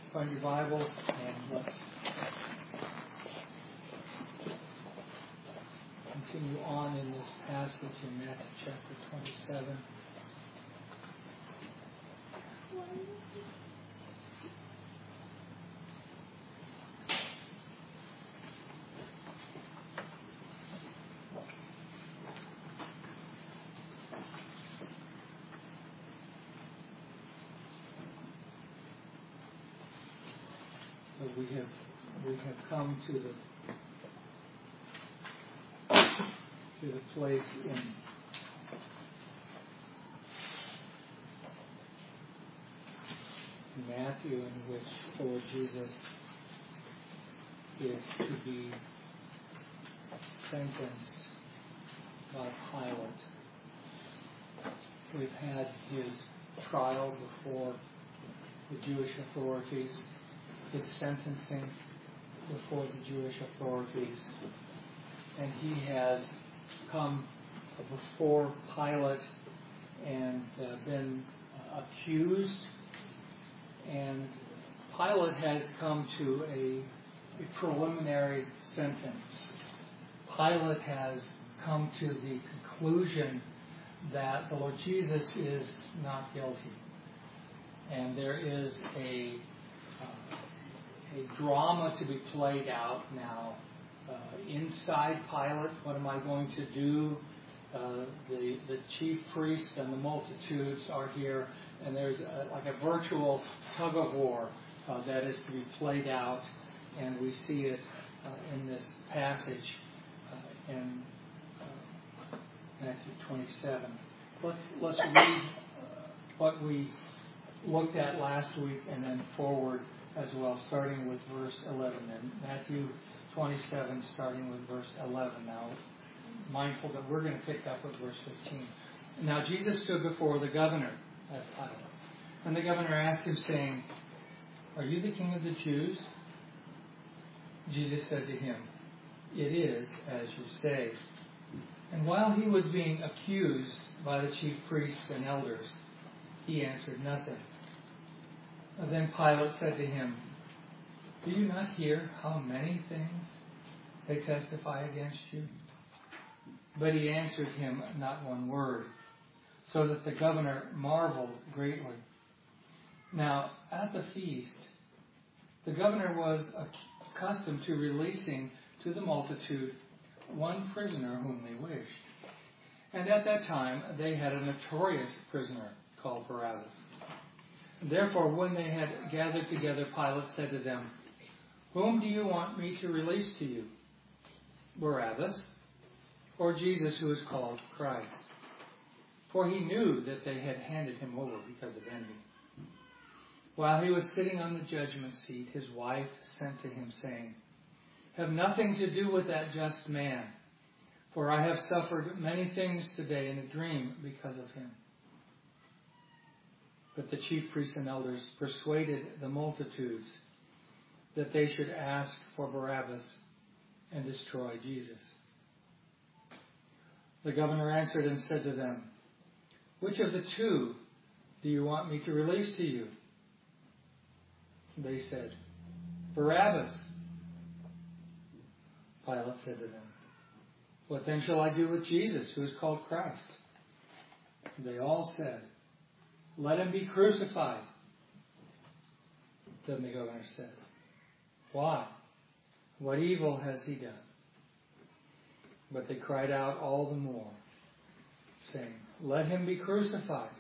Find your Bibles and let's continue on in this passage in Matthew chapter 27. We have come to the place in Matthew in which the Lord Jesus is to be sentenced by Pilate. We've had his trial before the Jewish authorities, his sentencing before the Jewish authorities, and he has come before Pilate and been accused, and Pilate has come to a preliminary sentence. Pilate has come to the conclusion that the Lord Jesus is not guilty, and there is a drama to be played out now. Inside Pilate, what am I going to do? The chief priests and the multitudes are here, and there's like a virtual tug of war that is to be played out, and we see it in this passage in Matthew 27. Let's read what we looked at last week and then forward as well, starting with verse 11. And Matthew 27, starting with verse 11. Now, mindful that we're going to pick up with verse 15. Now, Jesus stood before the governor, as Pilate. And the governor asked him, saying, "Are you the king of the Jews?" Jesus said to him, "It is as you say." And while he was being accused by the chief priests and elders, he answered nothing. Then Pilate said to him, "Do you not hear how many things they testify against you?" But he answered him not one word, so that the governor marveled greatly. Now, at the feast, the governor was accustomed to releasing to the multitude one prisoner whom they wished. And at that time, they had a notorious prisoner called Barabbas. Therefore, when they had gathered together, Pilate said to them, "Whom do you want me to release to you, Barabbas, or Jesus, who is called Christ?" For he knew that they had handed him over because of envy. While he was sitting on the judgment seat, his wife sent to him, saying, "Have nothing to do with that just man, for I have suffered many things today in a dream because of him." But the chief priests and elders persuaded the multitudes that they should ask for Barabbas and destroy Jesus. The governor answered and said to them, "Which of the two do you want me to release to you?" They said, "Barabbas." Pilate said to them, "What then shall I do with Jesus, who is called Christ?" They all said, "Let him be crucified." Then the governor said, "Why? What evil has he done?" But they cried out all the more, saying, "Let him be crucified."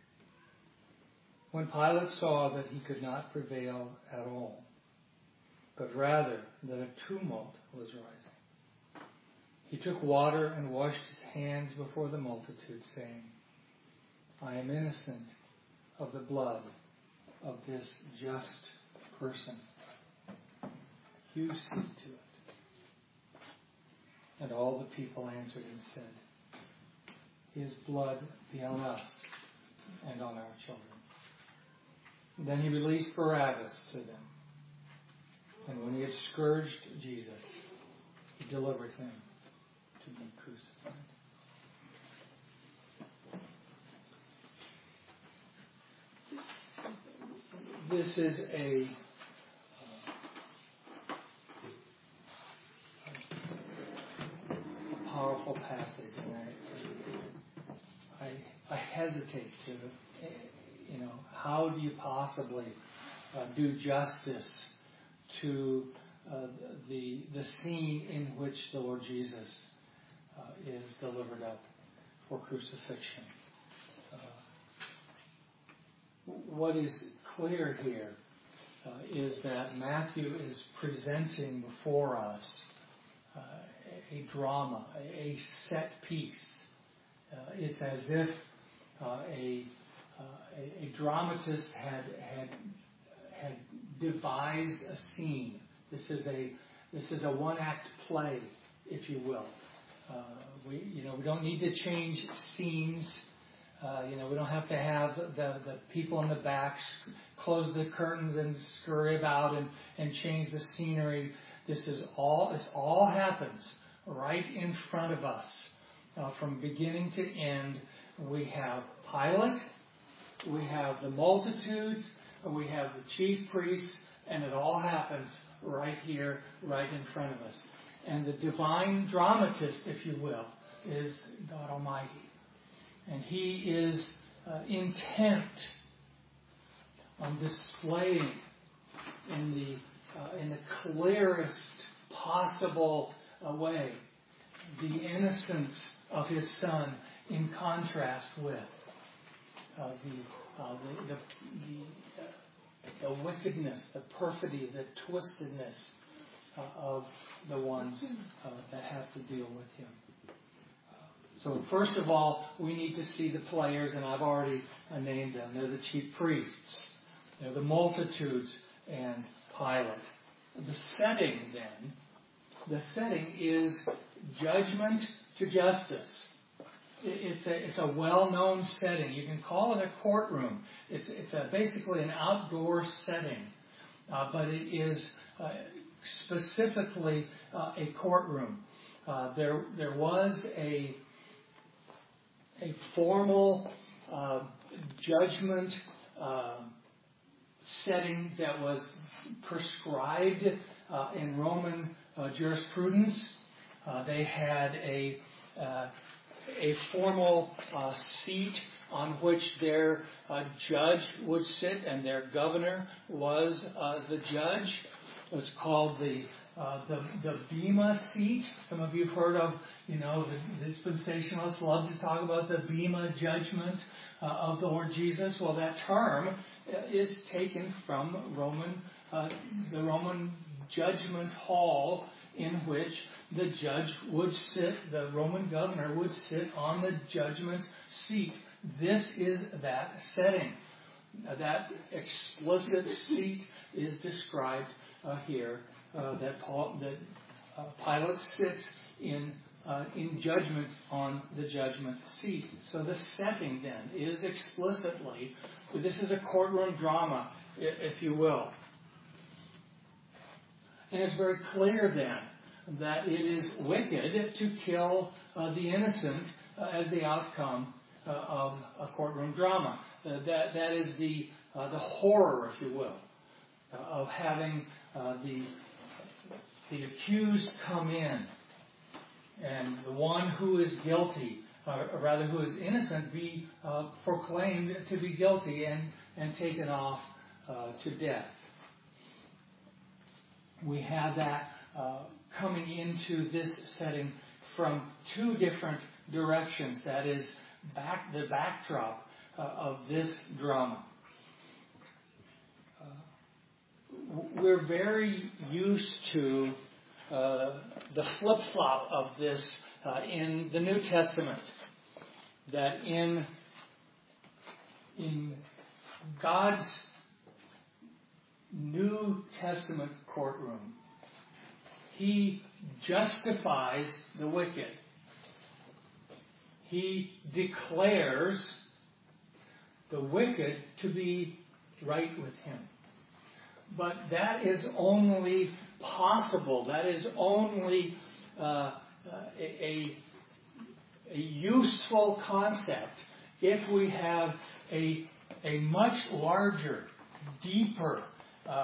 When Pilate saw that he could not prevail at all, but rather that a tumult was rising, he took water and washed his hands before the multitude, saying, "I am innocent of the blood of this just person. You see to it." And all the people answered and said, "His blood be on us and on our children." Then he released Barabbas to them. And when he had scourged Jesus, he delivered him to be crucified. This is a powerful passage, and I hesitate to, how do you possibly do justice to the scene in which the Lord Jesus is delivered up for crucifixion? What is clear here is that Matthew is presenting before us a drama, a set piece. It's as if a dramatist had devised a scene. This is a one-act play, if you will. We don't need to change scenes. We don't have to have the people in the back close the curtains and scurry about and change the scenery. This all happens right in front of us. From beginning to end, we have Pilate, we have the multitudes, we have the chief priests, and it all happens right here, right in front of us. And the divine dramatist, if you will, is God Almighty. And He is intent on displaying in the clearest possible way the innocence of His Son in contrast with the wickedness, the perfidy, the twistedness of the ones that have to deal with Him. So first of all, we need to see the players, and I've already named them. They're the chief priests. They're the multitudes and Pilate. The setting is judgment to justice. It's a well-known setting. You can call it a courtroom. It's basically an outdoor setting, but it is specifically a courtroom. There was a formal judgment setting that was prescribed in Roman jurisprudence. They had a formal seat on which their judge would sit, and their governor was the judge. It was called the Bema seat. Some of you have heard of, the dispensationalists love to talk about the Bema judgment of the Lord Jesus. Well, that term is taken from the Roman judgment hall, in which the judge would sit, the Roman governor would sit on the judgment seat. This is that setting. That explicit seat is described here. That Pilate sits in judgment on the judgment seat. So the setting then is explicitly, this is a courtroom drama, if you will. And it's very clear then that it is wicked to kill the innocent as the outcome of a courtroom drama. That is the horror, if you will, of having the accused come in, and the one who is guilty, or rather who is innocent, be proclaimed to be guilty and taken off to death. We have that coming into this setting from two different directions. That is the backdrop of this drama. We're very used to the flip-flop of this in the New Testament. That in God's New Testament courtroom, He justifies the wicked. He declares the wicked to be right with Him. But that is only possible. That is only a useful concept if we have a much larger, deeper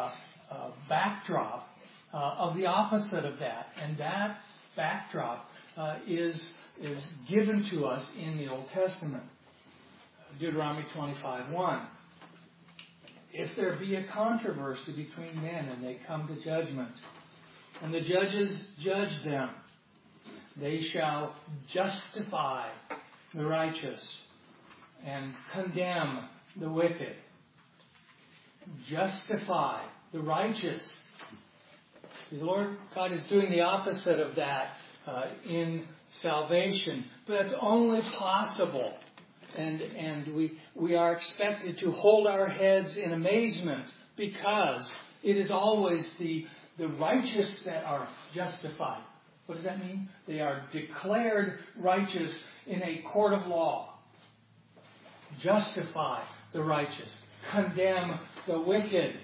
backdrop of the opposite of that. And that backdrop is given to us in the Old Testament. Deuteronomy 25:1. If there be a controversy between men and they come to judgment, and the judges judge them, they shall justify the righteous and condemn the wicked. Justify the righteous. See, the Lord God is doing the opposite of that in salvation, but that's only possible. And we are expected to hold our heads in amazement, because it is always the righteous that are justified. What does that mean? They are declared righteous in a court of law. Justify the righteous. Condemn the wicked.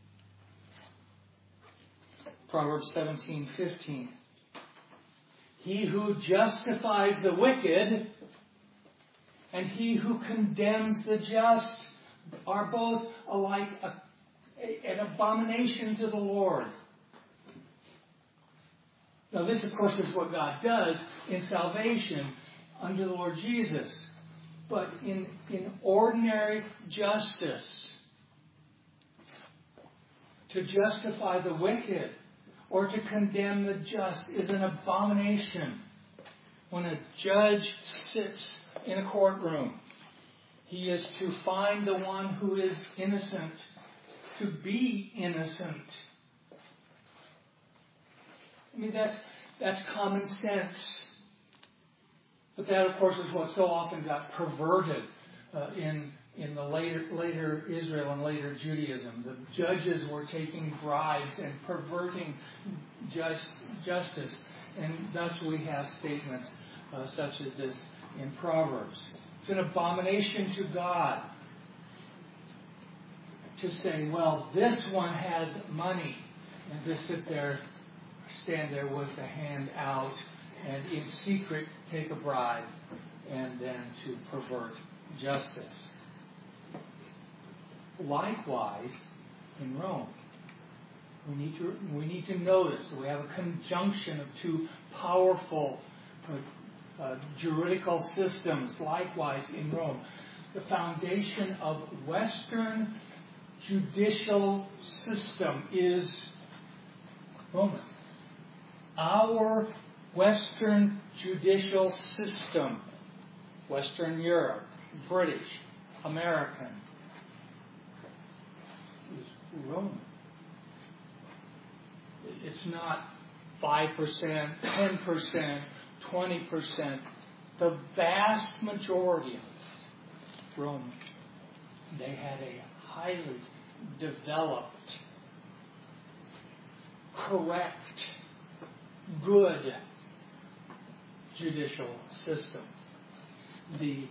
Proverbs 17:15. He who justifies the wicked and he who condemns the just are both alike an abomination to the Lord. Now this, of course, is what God does in salvation under the Lord Jesus. But in ordinary justice, to justify the wicked or to condemn the just is an abomination. When a judge sits in a courtroom, he is to find the one who is innocent to be innocent. I mean, that's common sense. But that, of course, is what so often got perverted in the later Israel and later Judaism. The judges were taking bribes and perverting justice. And thus we have statements such as this in Proverbs. It's an abomination to God to say, well, this one has money, and to stand there with the hand out and in secret take a bribe and then to pervert justice. Likewise, in Rome, we need to notice that we have a conjunction of two powerful juridical systems. Likewise, in Rome, the foundation of Western judicial system is Roman. Our Western judicial system, Western Europe, British, American, is Roman. It's not 5%, 10%, 20%. The vast majority of it, Roman. They had a highly developed, correct, good judicial system. The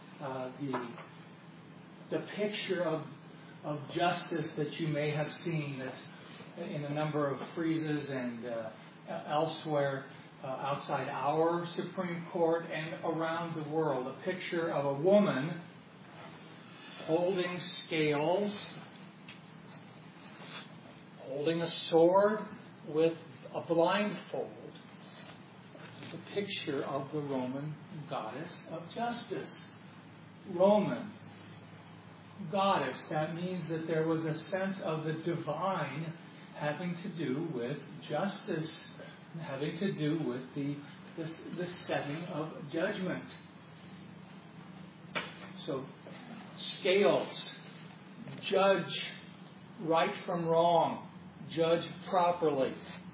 picture of justice that you may have seen that's in a number of friezes and elsewhere outside our Supreme Court and around the world, a picture of a woman holding scales, holding a sword with a blindfold. The picture of the Roman goddess of justice. Roman goddess. That means that there was a sense of the divine having to do with justice, having to do with the setting of judgment. So, scales, judge right from wrong, judge properly.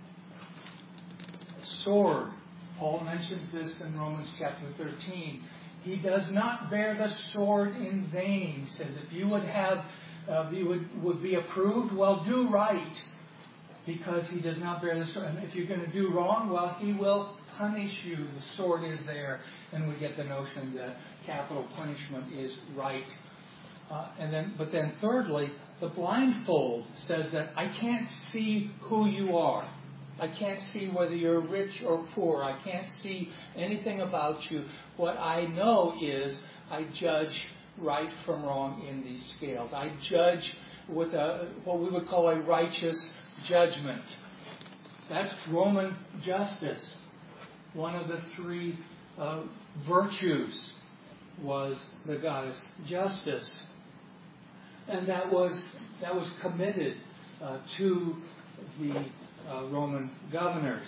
Sword, Paul mentions this in Romans chapter 13. He does not bear the sword in vain. He says, if you would have, you would be approved, well, do right, because he does not bear the sword. And if you're going to do wrong, well, he will punish you. The sword is there, and we get the notion that capital punishment is right. But then thirdly, the blindfold says that I can't see who you are. I can't see whether you're rich or poor. I can't see anything about you. What I know is I judge right from wrong in these scales. I judge with what we would call a righteous judgment. That's Roman justice. one of the three virtues was the goddess Justice. And that was committed to the Roman governors.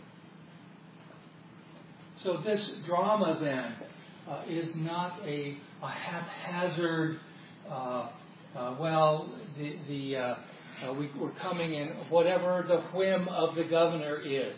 So this drama then is not a haphazard, we're coming in whatever the whim of the governor is.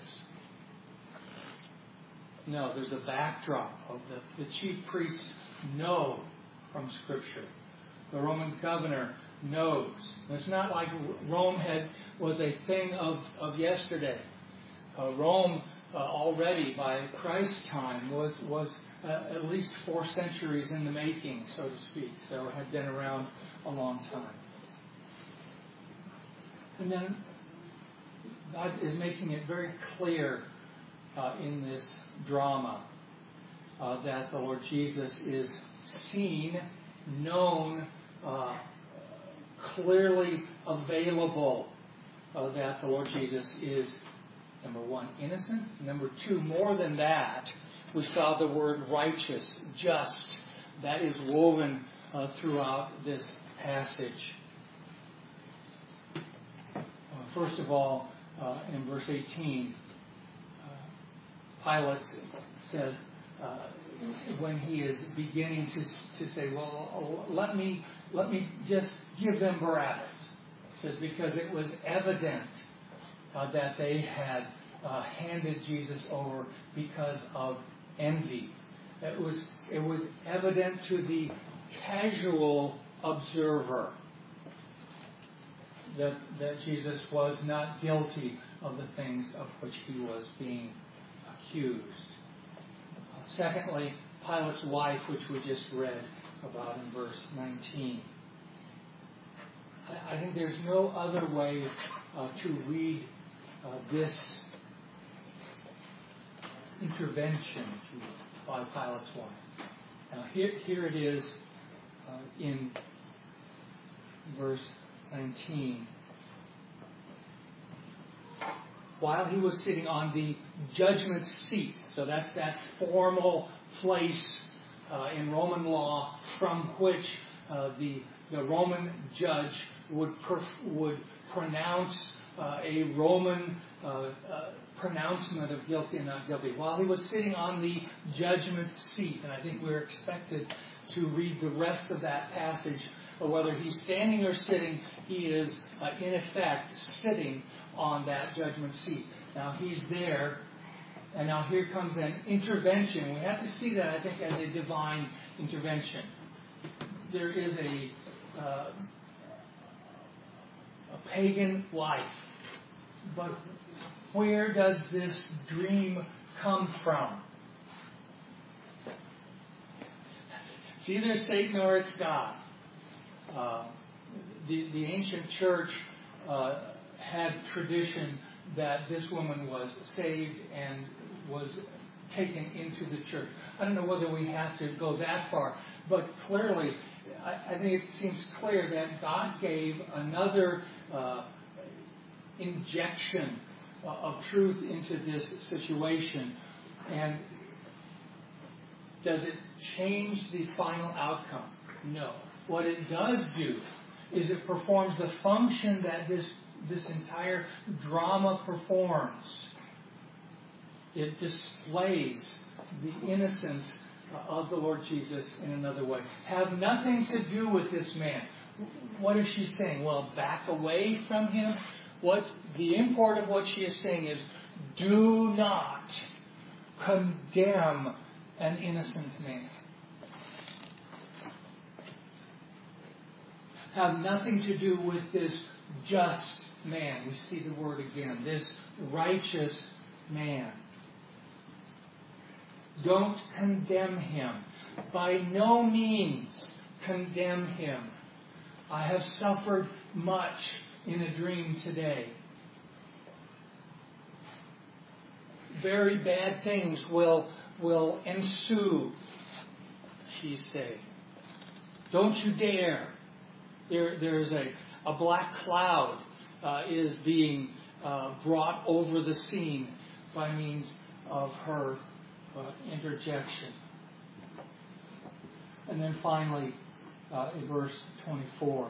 No, there's a backdrop of the chief priests know from Scripture. The Roman governor knows. It's not like Rome was a thing of yesterday. Rome already by Christ's time was at least 4 centuries in the making, so to speak. So it had been around a long time. And then God is making it very clear in this drama that the Lord Jesus is seen, known, clearly available, that the Lord Jesus is, number one, innocent. Number two, more than that, we saw the word righteous, just. That is woven throughout this passage. First of all, in verse 18, Pilate says, when he is beginning to say, well, let me just give them Barabbas. He says, because it was evident that they had handed Jesus over because of envy. It was evident to the casual observer that Jesus was not guilty of the things of which he was being accused. Secondly, Pilate's wife, which we just read about in verse 19. I think there's no other way to read this intervention by Pilate's wife. Now, here it is in verse 19. While he was sitting on the judgment seat, so that's that formal place in Roman law from which the Roman judge would pronounce a Roman pronouncement of guilty and not guilty. While he was sitting on the judgment seat, and I think we're expected to read the rest of that passage, or whether he's standing or sitting, he is in effect sitting on that judgment seat. Now he's there, and now here comes an intervention. We have to see that, I think, as a divine intervention. There is a pagan life, but where does this dream come from? It's either Satan or it's God. The ancient church had tradition that this woman was saved and was taken into the church. I don't know whether we have to go that far, but clearly, I think it seems clear that God gave another injection of truth into this situation. And does it change the final outcome? No. What it does do is it performs the function that this entire drama performs. It displays the innocence of the Lord Jesus in another way. Have nothing to do with this man. What is she saying? Well, back away from him. What the import of what she is saying is, do not condemn an innocent man. Have nothing to do with this just man. We see the word again. This righteous man. Don't condemn him. By no means condemn him. I have suffered much in a dream today. Very bad things will ensue, she said. Don't you dare. There's a black cloud is being brought over the scene by means of her interjection. And then finally, in verse 24.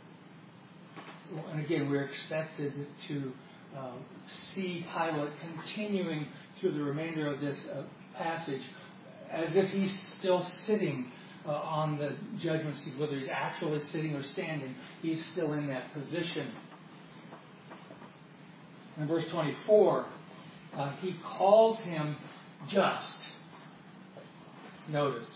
And again, we're expected to see Pilate continuing through the remainder of this passage as if he's still sitting on the judgment seat, whether he's actually sitting or standing, he's still in that position. In verse 24, he calls him just. Notice.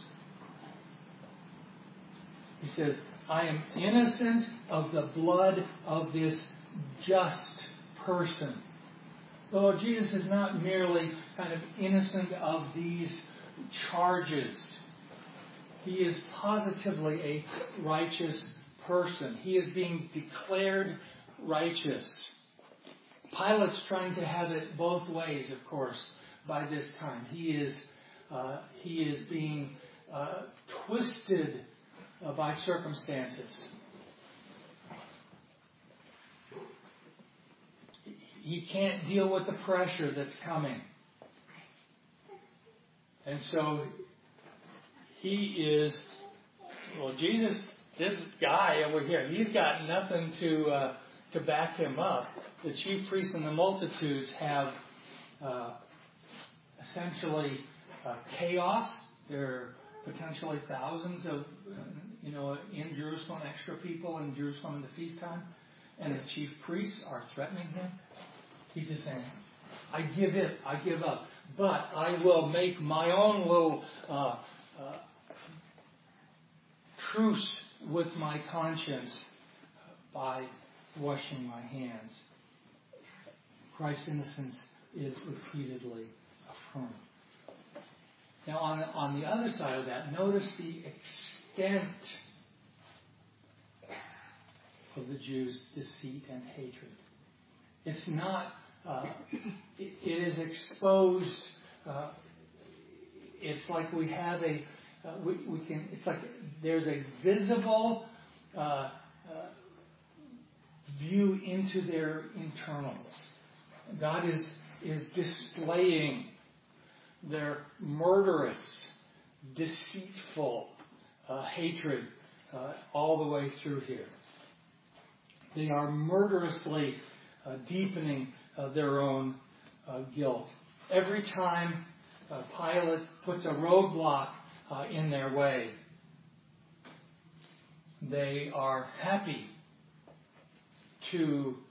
He says, I am innocent of the blood of this just person. The Lord Jesus is not merely kind of innocent of these charges. He is positively a righteous person. He is being declared righteous. Pilate's trying to have it both ways, of course, by this time. He is being twisted by circumstances. He can't deal with the pressure that's coming. And so Jesus, this guy over here, he's got nothing to back him up. The chief priests and the multitudes have essentially chaos. There are potentially thousands of, in Jerusalem, extra people in Jerusalem in the feast time. And the chief priests are threatening him. He's just saying, I give up. But I will make my own little truce with my conscience by washing my hands. Christ's innocence is repeatedly affirmed. Now, on the other side of that, notice the extent of the Jews' deceit and hatred. It's not. It is exposed. It's like we have a. We can. It's like there's a visible view into their internals. God is displaying their murderous, deceitful hatred all the way through here. They are murderously deepening their own guilt. Every time Pilate puts a roadblock in their way, they are happy to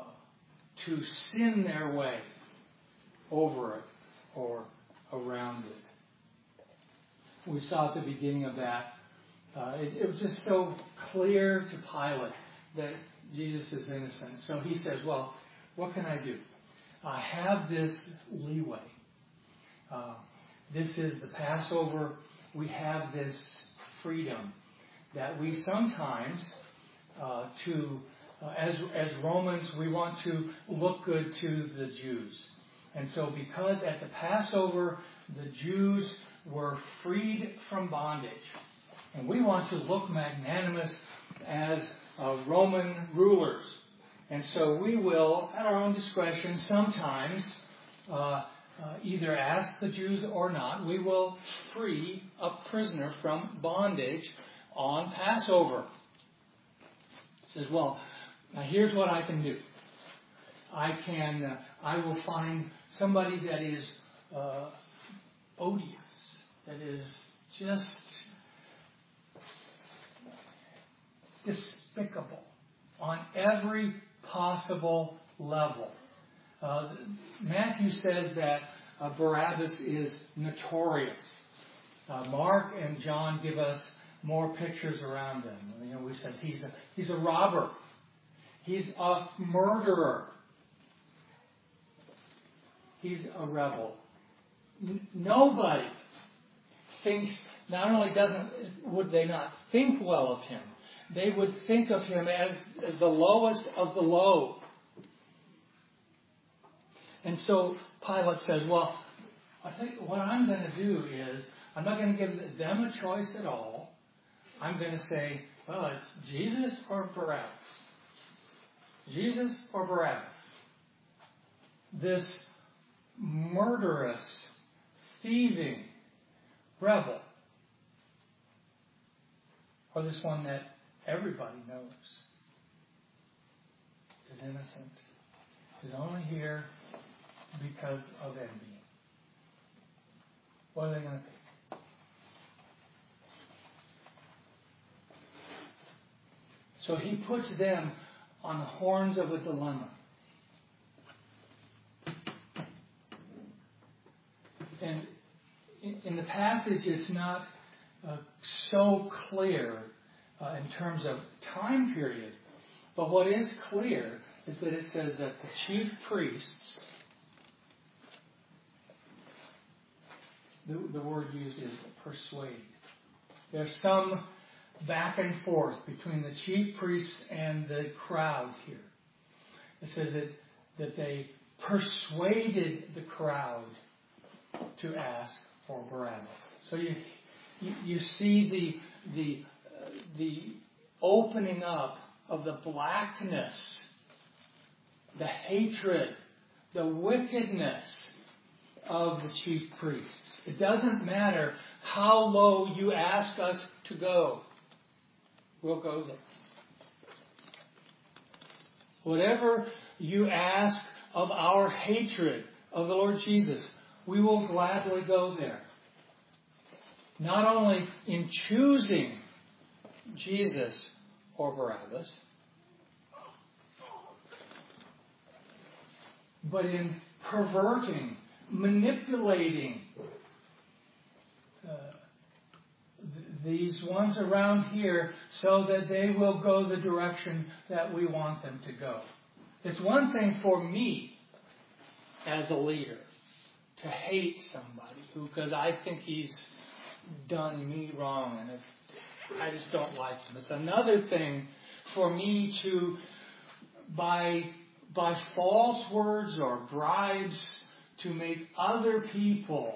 sin their way over it or around it. We saw at the beginning of that, it was just so clear to Pilate that Jesus is innocent. So he says, well, what can I do? I have this leeway. This is the Passover. We have this freedom that we sometimes, as Romans, we want to look good to the Jews. And so because at the Passover, the Jews were freed from bondage, and we want to look magnanimous as Roman rulers. And so we will, at our own discretion, sometimes either ask the Jews or not, we will free a prisoner from bondage on Passover. It says, well, now here's what I can do. I will find somebody that is odious, that is just despicable on every possible level. Matthew says that Barabbas is notorious. Mark and John give us more pictures around him. We said he's a robber. He's a murderer. He's a rebel. Nobody thinks, not only would they not think well of him, they would think of him as the lowest of the low. And so Pilate says, well, I think what I'm going to do is, I'm not going to give them a choice at all. I'm going to say, well, it's Jesus or Barabbas. Jesus or Barabbas. This murderous, thieving rebel, or this one that everybody knows is innocent, is only here because of envy? What are they going to be? So he puts them on the horns of a dilemma. And in the passage, it's not so clear in terms of time period. But what is clear is that it says that the chief priests, the word used is persuade. There's some back and forth between the chief priests and the crowd here. It says that they persuaded the crowd to ask for Barabbas. So you see the opening up of the blackness, the hatred, the wickedness of the chief priests. It doesn't matter how low you ask us to go. We'll go there. Whatever you ask of our hatred of the Lord Jesus, we will gladly go there. Not only in choosing Jesus or Barabbas, but in perverting, manipulating these ones around here so that they will go the direction that we want them to go. It's one thing for me as a leader to hate somebody because I think he's done me wrong and I just don't like him. It's another thing for me to, by false words or bribes, to make other people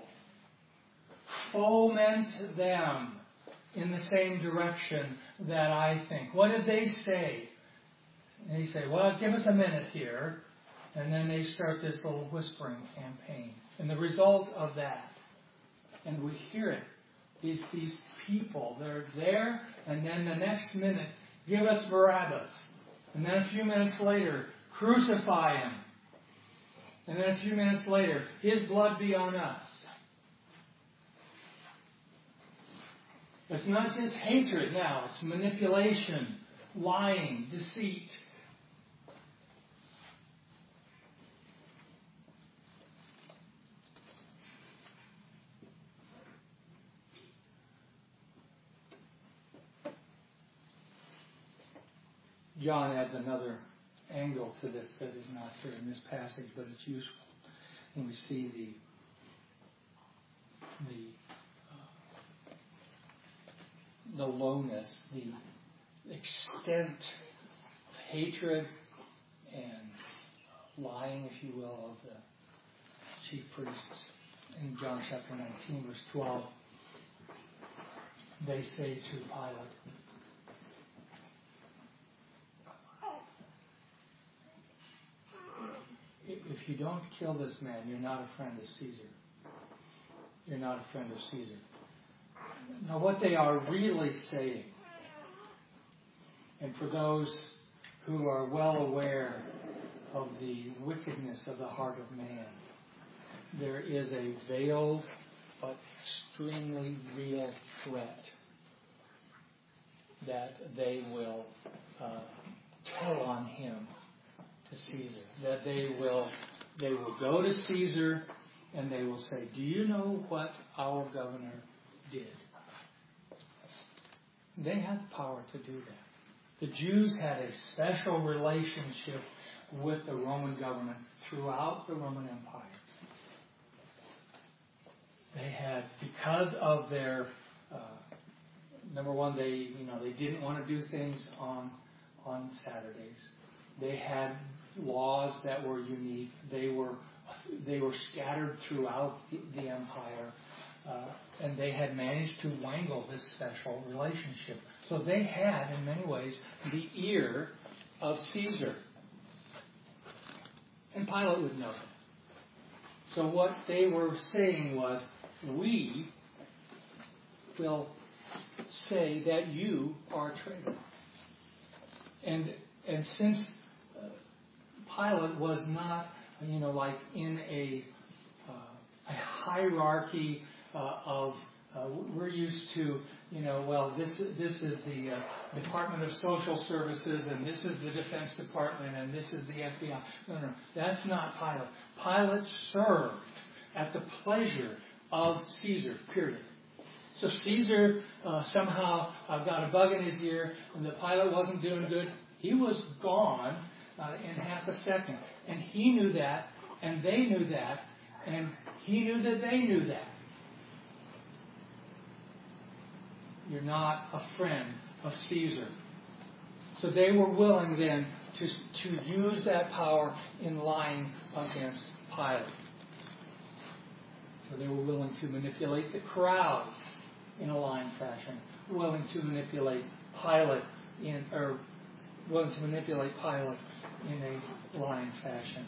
foment them in the same direction that I think. What did they say? They say, well, give us a minute here. And then they start this little whispering campaign. And the result of that, and we hear it, these people, they're there, and then the next minute, give us Barabbas. And then a few minutes later, crucify him. And then a few minutes later, his blood be on us. It's not just hatred now, it's manipulation, lying, deceit. John adds another angle to this that is not here in this passage, but it's useful when we see the lowness, the extent of hatred and lying, if you will, of the chief priests. In John chapter 19, verse 12, they say to Pilate, if you don't kill this man, you're not a friend of Caesar. You're not a friend of Caesar. Now, what they are really saying, and for those who are well aware of the wickedness of the heart of man, there is a veiled but extremely real threat that they will tell on him to Caesar. That they will go to Caesar and they will say, do you know what our governor did? They have the power to do that. The Jews had a special relationship with the Roman government throughout the Roman Empire. They had, because of their, number one, they didn't want to do things on Saturdays. They had laws that were unique. They were scattered throughout the empire. And they had managed to wangle this special relationship. So they had, in many ways, the ear of Caesar. And Pilate would know that. So what they were saying was, we will say that you are a traitor. And since Pilate was not, like in a hierarchy of we're used to, this is the Department of Social Services, and this is the Defense Department, and this is the FBI. No, that's not Pilate. Pilate served at the pleasure of Caesar, period. So Caesar somehow got a bug in his ear, and the Pilate wasn't doing good. He was gone in half a second. And he knew that, and they knew that, and he knew that they knew that. You're not a friend of Caesar. So they were willing then to use that power in lying against Pilate. So they were willing to manipulate the crowd in a lying fashion, willing to manipulate Pilate in a lying fashion.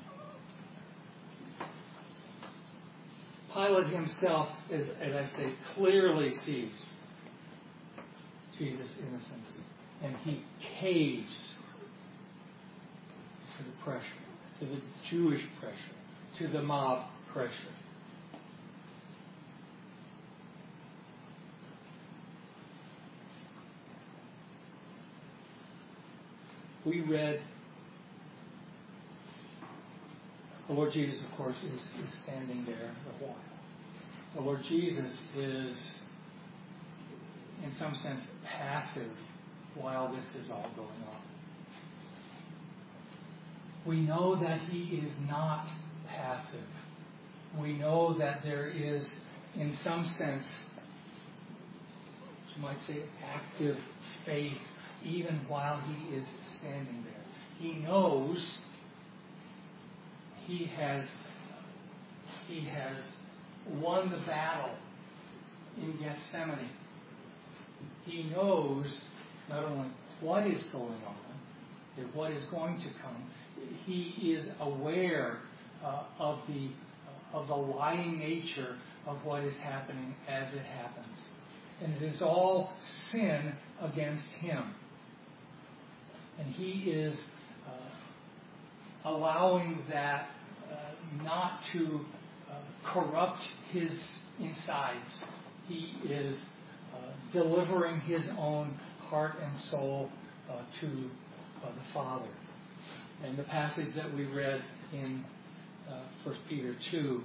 Pilate himself, as I say, clearly sees Jesus' innocence, and he caves to the pressure, to the Jewish pressure, to the mob pressure. We read, the Lord Jesus, of course, is standing there the while. The Lord Jesus is, in some sense, passive while this is all going on. We know that he is not passive. We know that there is, in some sense, you might say, active faith, even while he is standing there. He knows he has won the battle in Gethsemane. He knows not only what is going on, but what is going to come. He is aware of the lying nature of what is happening as it happens. And it is all sin against him. And he is allowing that not to corrupt his insides. He is delivering his own heart and soul to the Father. And the passage that we read in 1 Peter 2,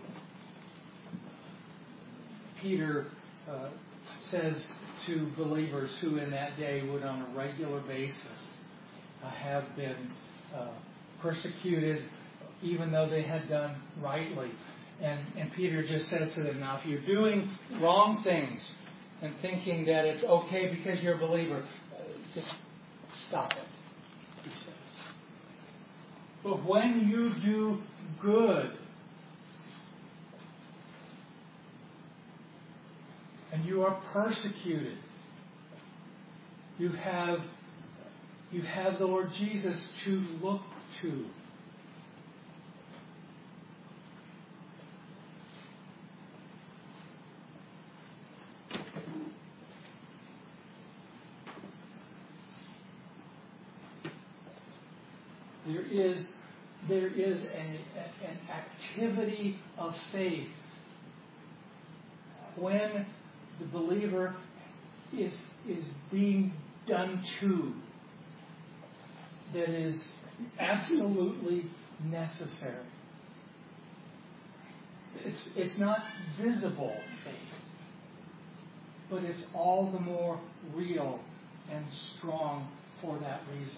Peter says to believers who in that day would on a regular basis have been persecuted even though they had done rightly. And Peter just says to them, now if you're doing wrong things and thinking that it's okay because you're a believer, just stop it, he says. But when you do good and you are persecuted, you have the Lord Jesus to look to. There is an activity of faith when the believer is being done to that is absolutely necessary. It's not visible faith, but it's all the more real and strong for that reason.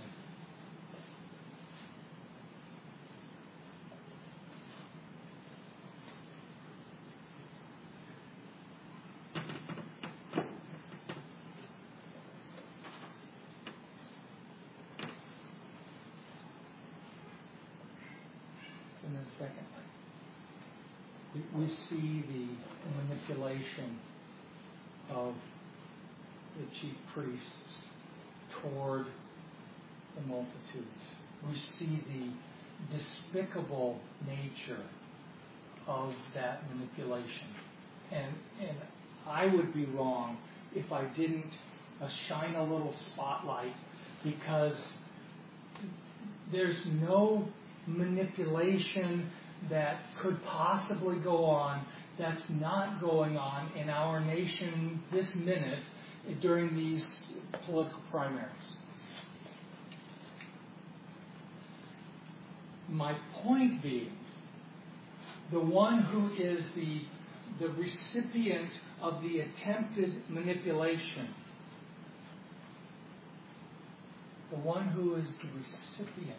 And then secondly, we see the manipulation of the chief priests toward the multitudes. We see the despicable nature of that manipulation. And I would be wrong if I didn't shine a little spotlight, because there's no manipulation that could possibly go on that's not going on in our nation this minute during these political primaries. My point being, the one who is the recipient of the attempted manipulation, the one who is the recipient,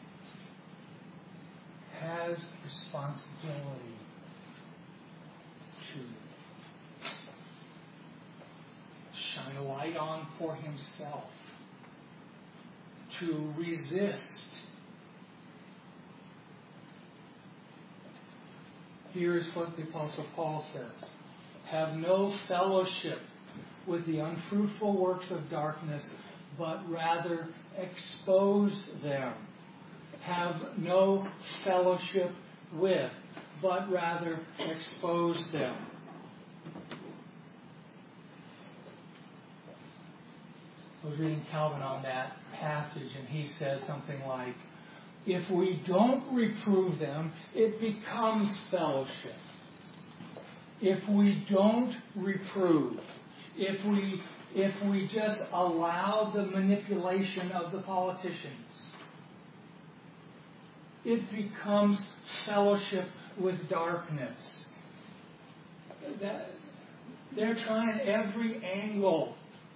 has responsibility to shine a light on for himself, to resist. Here's what the Apostle Paul says: have no fellowship with the unfruitful works of darkness, but rather expose them. Have no fellowship with, but rather expose them. I was reading Calvin on that passage, and he says something like, if we don't reprove them, it becomes fellowship. If we don't reprove, if we just allow the manipulation of the politicians, it becomes fellowship with darkness. They're trying every angle.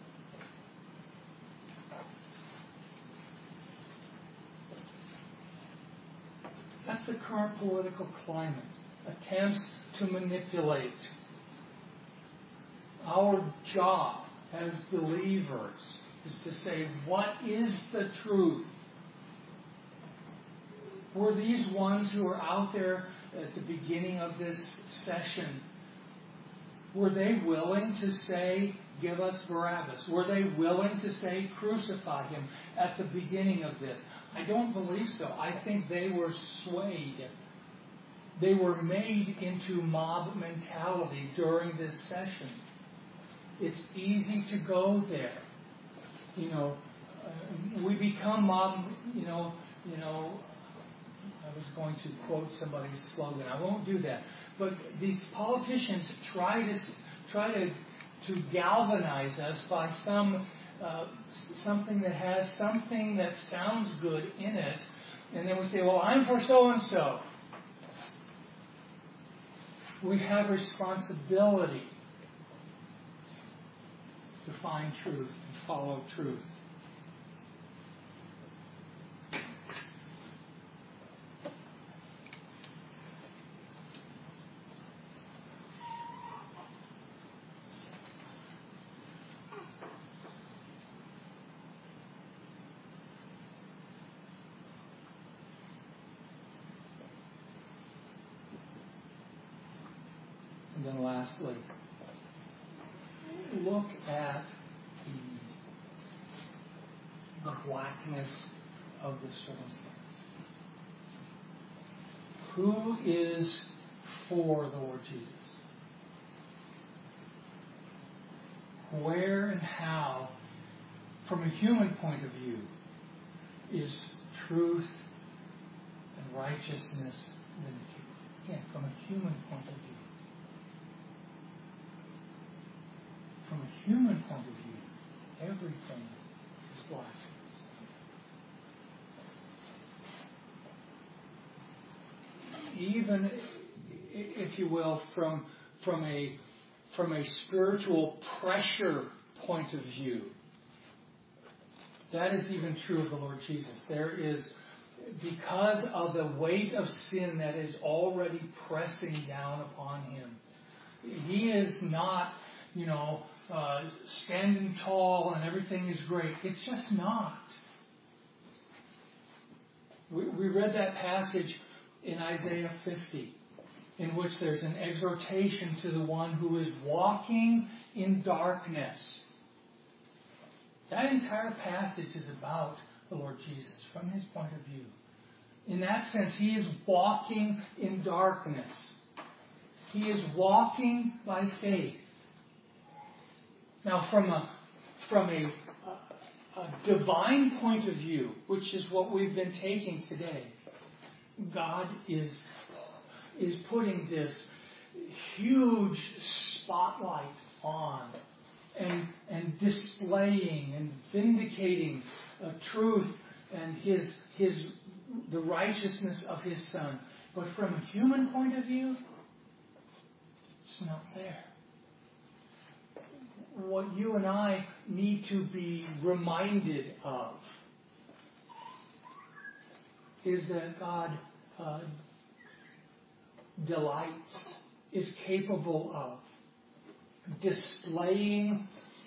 That's the current political climate. Attempts to manipulate. Our job as believers is to say, what is the truth? Were these ones who were out there at the beginning of this session, were they willing to say, give us Barabbas? Were they willing to say, crucify him at the beginning of this? I don't believe so. I think they were swayed. They were made into mob mentality during this session. It's easy to go there. We become mob, I was going to quote somebody's slogan. I won't do that. But these politicians try to galvanize us by something that has something that sounds good in it, and then we say, well, I'm for so-and-so. We have responsibility to find truth and follow truth. And then lastly, look at the blackness of the circumstance. Who is for the Lord Jesus? Where and how, from a human point of view, is truth and righteousness vindicated? Again, from a human point of view. From a human point of view, everything is blackness. Even, if you will, from a spiritual pressure point of view, that is even true of the Lord Jesus. There is, because of the weight of sin that is already pressing down upon him, he is not, standing tall and everything is great. It's just not. We read that passage in Isaiah 50, in which there's an exhortation to the one who is walking in darkness. That entire passage is about the Lord Jesus from his point of view. In that sense, he is walking in darkness. He is walking by faith. Now, from a divine point of view, which is what we've been taking today, God is putting this huge spotlight on and displaying and vindicating truth and the righteousness of His Son. But from a human point of view, it's not there. What you and I need to be reminded of is that God delights, is capable of displaying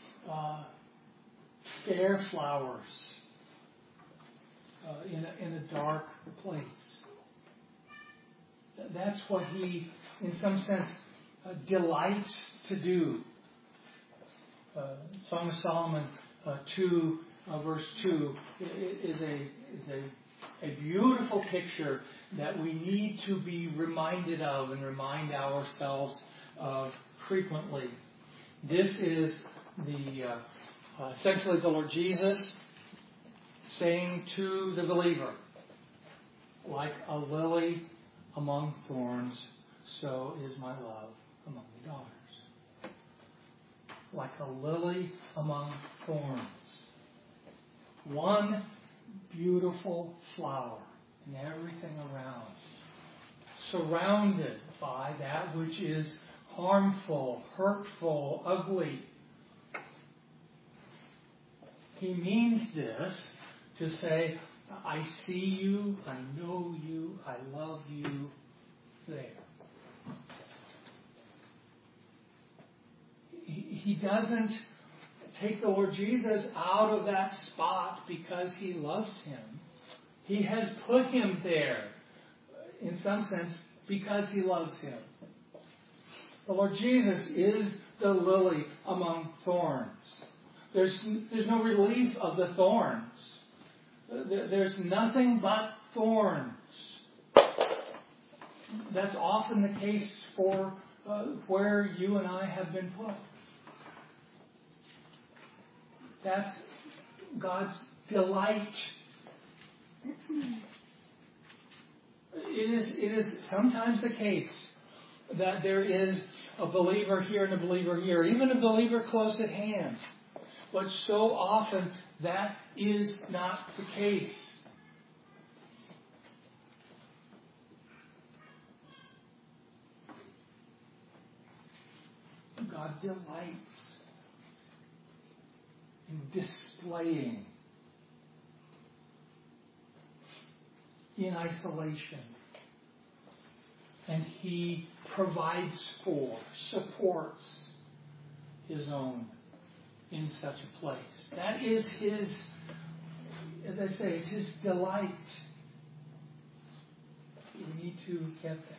fair flowers in a dark place. That's what He, in some sense, delights to do. Song of Solomon 2, verse 2 is a beautiful picture that we need to be reminded of and remind ourselves of frequently. This is essentially the Lord Jesus saying to the believer, like a lily among thorns, so is my love among the daughters. Like a lily among thorns. One beautiful flower and everything around, surrounded by that which is harmful, hurtful, ugly. He means this to say, I see you, I know you, I love you there. He doesn't take the Lord Jesus out of that spot because He loves him. He has put him there, in some sense, because He loves him. The Lord Jesus is the lily among thorns. There's no relief of the thorns. There's nothing but thorns. That's often the case for where you and I have been put. That's God's delight. It is sometimes the case that there is a believer here and a believer here, even a believer close at hand. But so often that is not the case. God delights in displaying in isolation. And He provides for, supports His own in such a place. That is His, as I say, it's His delight. We need to get there.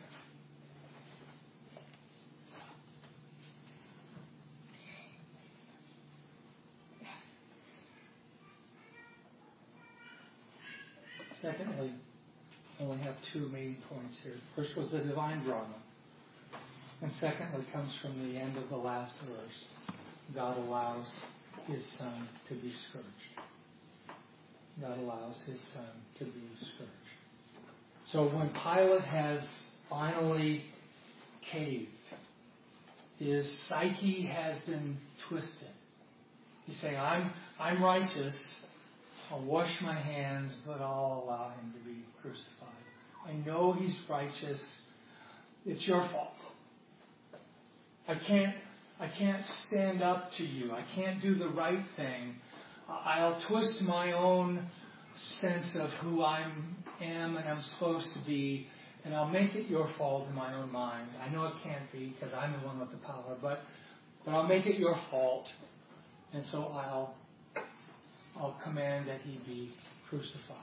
Secondly, I only have two main points here. First was the divine drama. And secondly comes from the end of the last verse. God allows His Son to be scourged. God allows His Son to be scourged. So when Pilate has finally caved, his psyche has been twisted. He's saying, I'm righteous. I'll wash my hands, but I'll allow Him to be crucified. I know He's righteous. It's your fault. I can't stand up to you. I can't do the right thing. I'll twist my own sense of who I am and I'm supposed to be, and I'll make it your fault in my own mind. I know it can't be because I'm the one with the power, but I'll make it your fault, and so I'll command that He be crucified.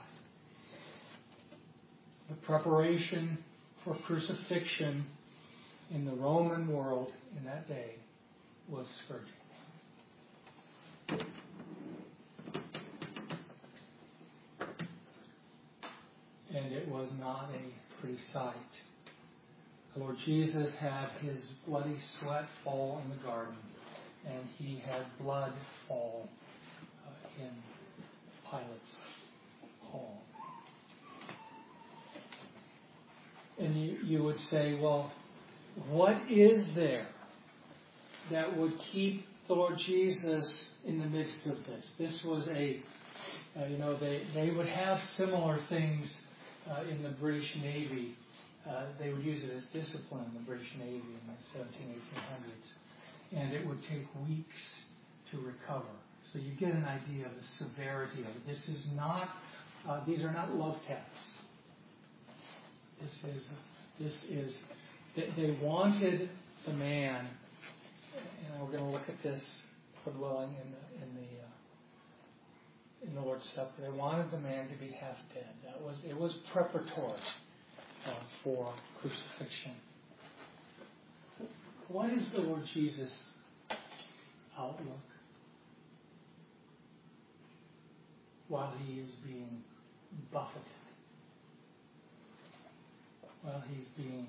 The preparation for crucifixion in the Roman world in that day was scourging. And it was not a pretty sight. The Lord Jesus had his bloody sweat fall in the garden, and he had blood fall in Pilate's hall. And you would say, well, what is there that would keep the Lord Jesus in the midst of this? This was they would have similar things in the British Navy. They would use it as discipline in the British Navy in the 1800s. And it would take weeks to recover. So you get an idea of the severity of it. These are not love taps. They wanted the man, and we're going to look at this, Lord willing, in the Lord's Supper. They wanted the man to be half dead. It was preparatory for crucifixion. What is the Lord Jesus' outlook while he is being buffeted, while he's being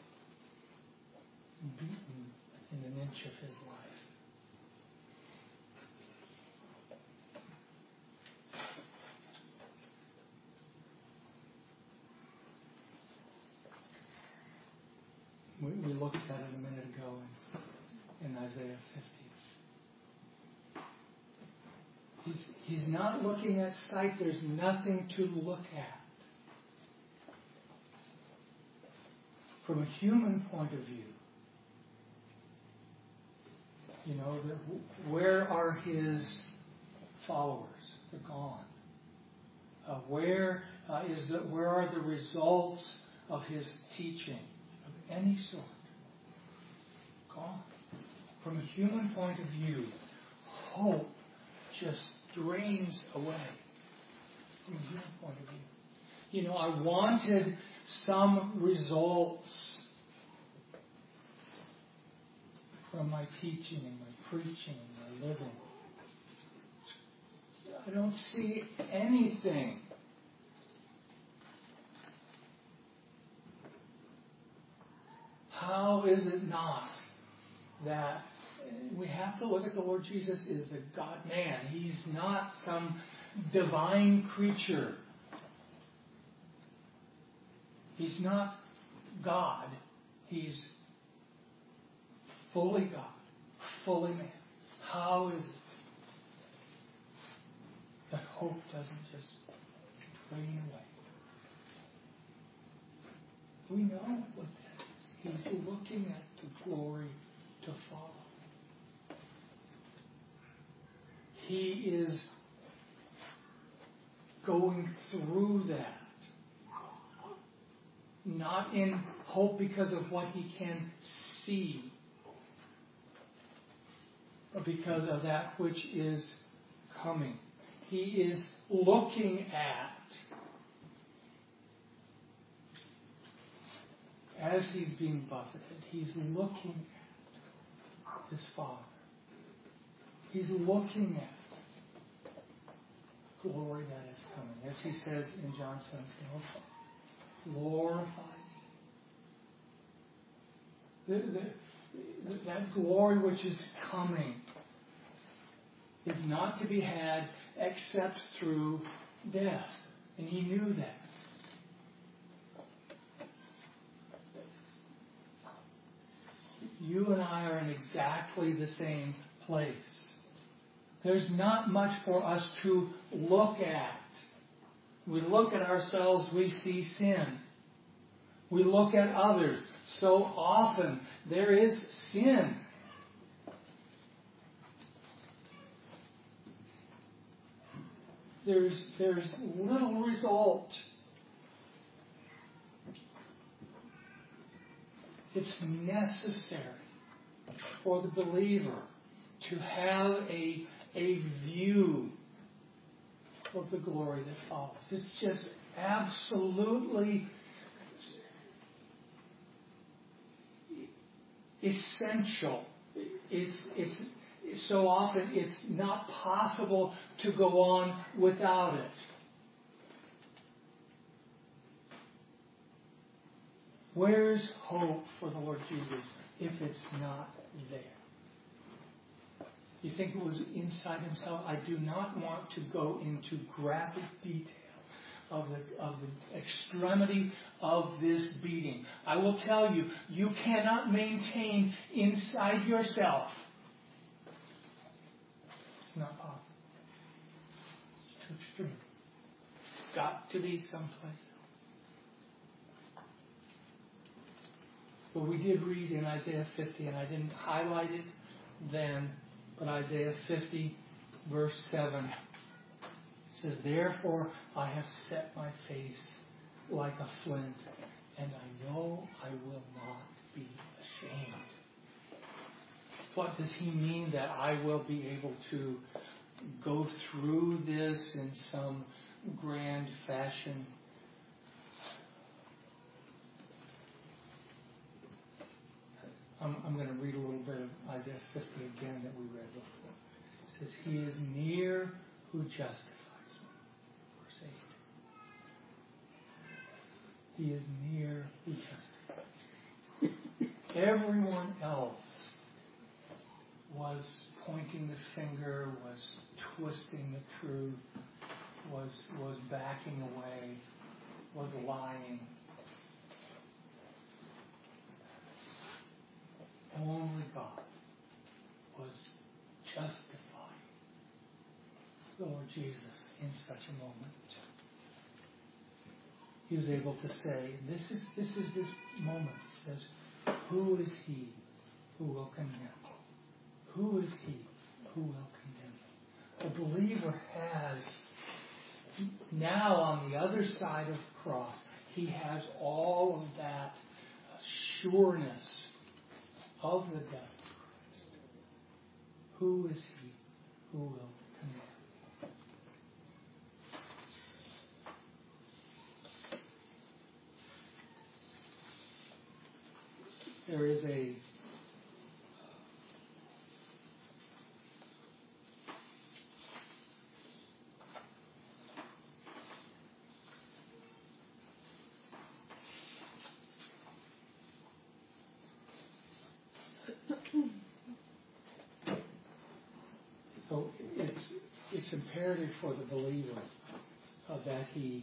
beaten in an inch of his life? We looked at it a minute ago in Isaiah 50. He's not looking at sight. There's nothing to look at. From a human point of view, where are his followers? They're gone. Where are the results of his teaching of any sort? Gone. From a human point of view, hope just drains away. From a human point of view. I wanted some results from my teaching and my preaching and my living. I don't see anything. How is it not that we have to look at the Lord Jesus as the God-man? He's not some divine creature. He's not God. He's fully God, fully man. How is it that hope doesn't just drain away? We know what that is. He's looking at the glory to follow. He is going through that. Not in hope because of what he can see, but because of that which is coming. He is looking at, as he's being buffeted, he's looking at his Father. He's looking at glory that is coming. As he says in John 17:05, glorify me. That glory which is coming is not to be had except through death. And he knew that. You and I are in exactly the same place. There's not much for us to look at. We look at ourselves, we see sin. We look at others. So often there is sin. There's little result. It's necessary for the believer to have a view of the glory that follows. It's just absolutely essential. It's so often it's not possible to go on without it. Where's hope for the Lord Jesus if it's not there? You think it was inside himself? I do not want to go into graphic detail of the extremity of this beating. I will tell you, you cannot maintain inside yourself. It's not possible. It's too extreme. It's got to be someplace else. But we did read in Isaiah 50, and I didn't highlight it then, but Isaiah 50, verse 7, it says, "Therefore I have set my face like a flint, and I know I will not be ashamed." What does he mean? That I will be able to go through this in some grand fashion? I'm going to read a little bit of Isaiah 50 again that we read before. It says, "He is near who justifies me." Verse 8. He is near who justifies me. Everyone else was pointing the finger, was twisting the truth, was backing away, was lying. Only God was justifying the Lord Jesus in such a moment. He was able to say, this is this moment. He says, "Who is he who will condemn? Who is he who will condemn?" The believer has now on the other side of the cross, he has all of that sureness of the death of Christ. Who is he who will condemn? There is a So it's imperative for the believer that he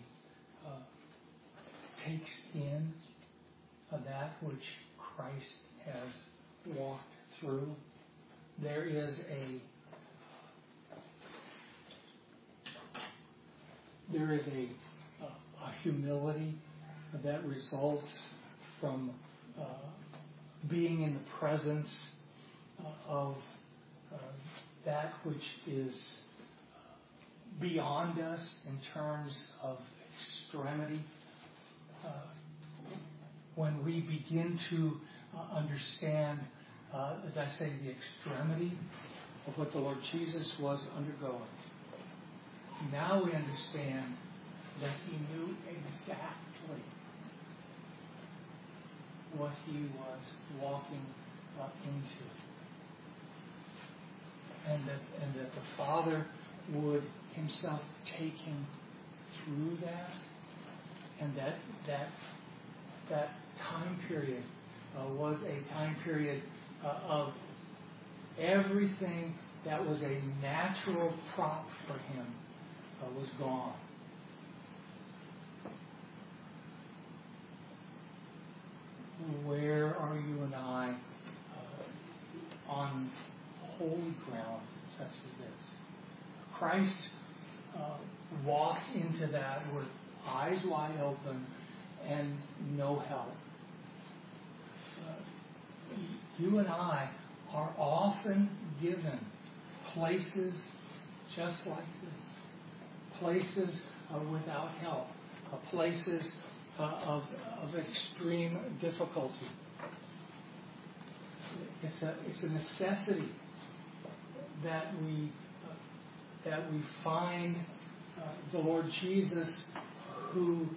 takes in that which Christ has walked through. There is a humility that results from being in the presence of that which is beyond us in terms of extremity. When we begin to understand, as I say, the extremity of what the Lord Jesus was undergoing, now we understand that he knew exactly what he was walking into. And that the Father would himself take him through that, and that time period was a time period of everything that was a natural prop for him was gone. Where are you and I on holy ground such as this? Christ walked into that with eyes wide open and no help. You and I are often given places just like this, places without help, places of extreme difficulty. It's a necessity that we find the Lord Jesus, who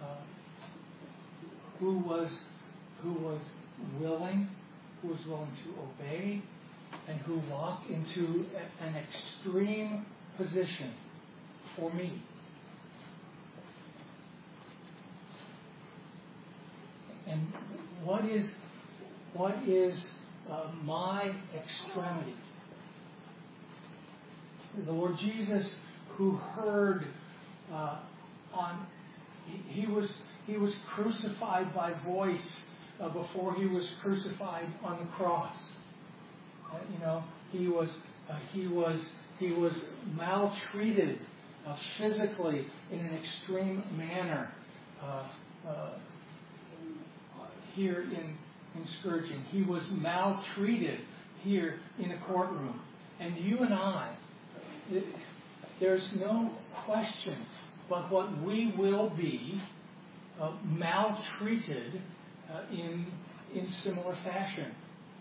was willing to obey, and who walked into an extreme position for me. And what is my extremity? The Lord Jesus, who heard he was crucified by voice before he was crucified on the cross. He was maltreated physically in an extreme manner here in scourging. He was maltreated here in a courtroom. And you and I, there's no question but what we will be maltreated in similar fashion.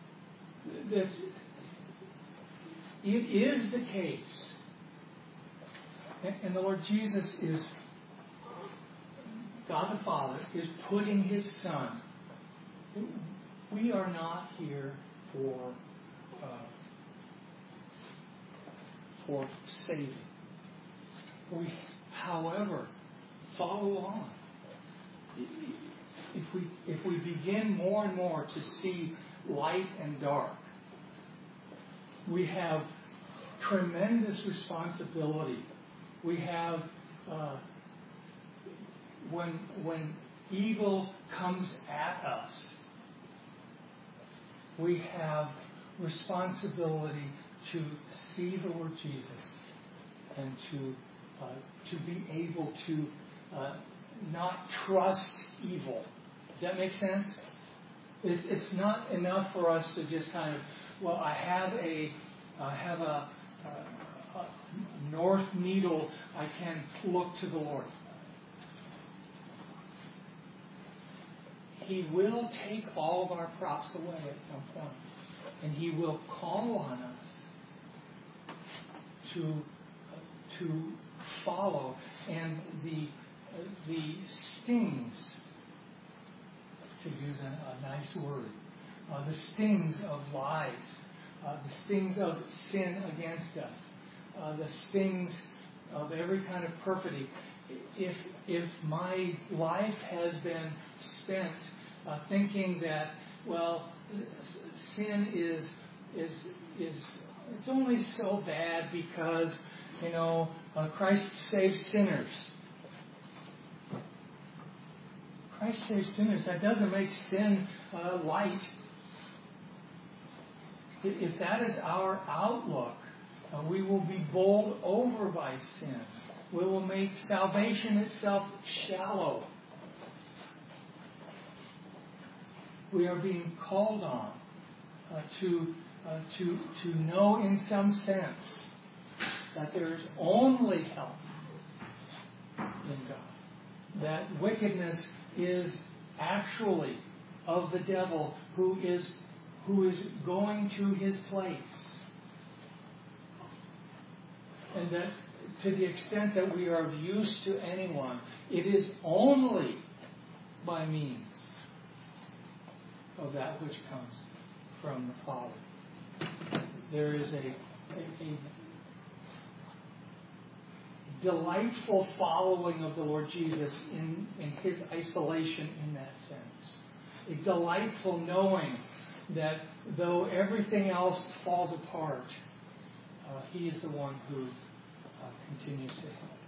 It is the case. And the Lord Jesus is, God the Father, is putting His Son. We are not here for saving. We, however, follow on. If we begin more and more to see light and dark, we have tremendous responsibility. We have when evil comes at us, we have responsibility to see the Lord Jesus and to be able to not trust evil. Does that make sense? It's not enough for us to just kind of, well, I have a north needle, I can look to the Lord. He will take all of our props away at some point, and He will call on us to follow. And the stings, to use a nice word, the stings of lies, the stings of sin against us, the stings of every kind of perfidy. If my life has been spent thinking that, well, sin is it's only so bad because Christ saves sinners. Christ saves sinners. That doesn't make sin light. If that is our outlook, we will be bowled over by sin. We will make salvation itself shallow. We are being called on to know in some sense that there is only help in God. That wickedness is actually of the devil who is going to his place. And that to the extent that we are of use to anyone, it is only by means of that which comes from the Father. There is a delightful following of the Lord Jesus in His isolation in that sense. A delightful knowing that though everything else falls apart, He is the one who continues to help.